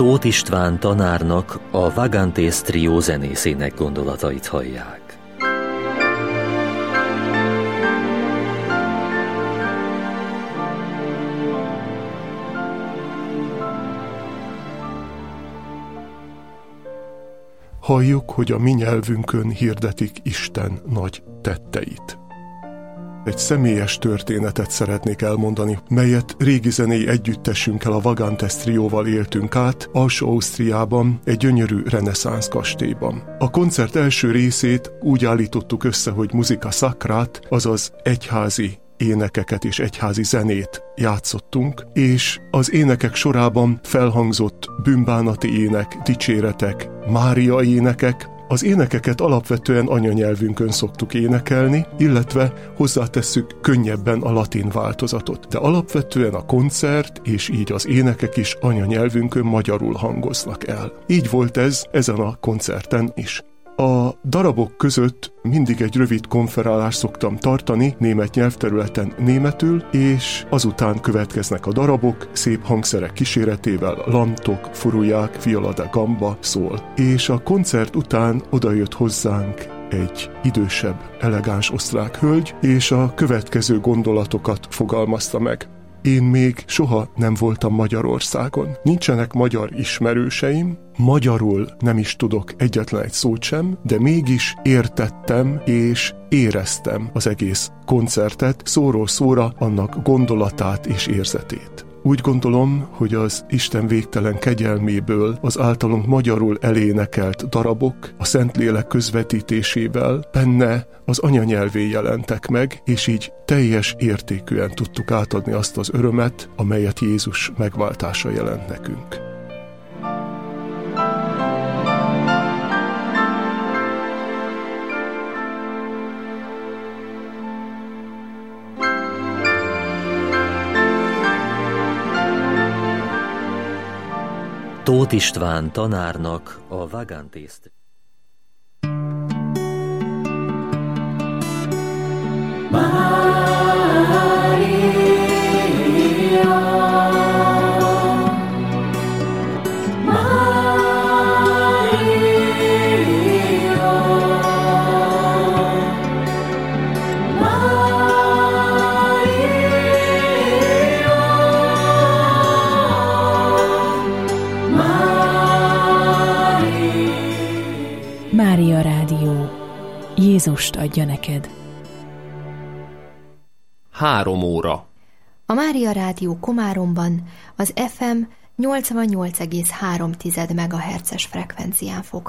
Tóth István tanárnak, a Vagantes Trio zenészének gondolatait hallják. Halljuk, hogy a mi nyelvünkön hirdetik Isten nagy tetteit. Egy személyes történetet szeretnék elmondani, melyet régi zenei együttesünkkel, a Vagantes Trióval éltünk át Alsó-Ausztriában, egy gyönyörű reneszánsz kastélyban. A koncert első részét úgy állítottuk össze, hogy muzika sacrát, azaz egyházi énekeket és egyházi zenét játszottunk, és az énekek sorában felhangzott bűnbánati ének, dicséretek, Mária énekek. Az énekeket alapvetően anyanyelvünkön szoktuk énekelni, illetve hozzátesszük könnyebben a latin változatot. De alapvetően a koncert és így az énekek is anyanyelvünkön magyarul hangoznak el. Így volt ez ezen a koncerten is. A darabok között mindig egy rövid konferálást szoktam tartani német nyelvterületen németül, és azután következnek a darabok, szép hangszerek kíséretével, lantok, furuják, viola da gamba szól. És a koncert után odajött hozzánk egy idősebb, elegáns osztrák hölgy, és a következő gondolatokat fogalmazta meg. Én még soha nem voltam Magyarországon. Nincsenek magyar ismerőseim, magyarul nem is tudok egyetlen egy szót sem, de mégis értettem és éreztem az egész koncertet, szóról szóra annak gondolatát és érzetét. Úgy gondolom, hogy az Isten végtelen kegyelméből az általunk magyarul elénekelt darabok a Szentlélek közvetítésével benne az anyanyelvén jelentek meg, és így teljes értékűen tudtuk átadni azt az örömet, amelyet Jézus megváltása jelent nekünk. Tóth István tanárnak, a Vagantes Mária Rádió. Jézust adja neked. 3 óra. A Mária Rádió Komáromban az FM 88,3 MHz-es frekvencián fog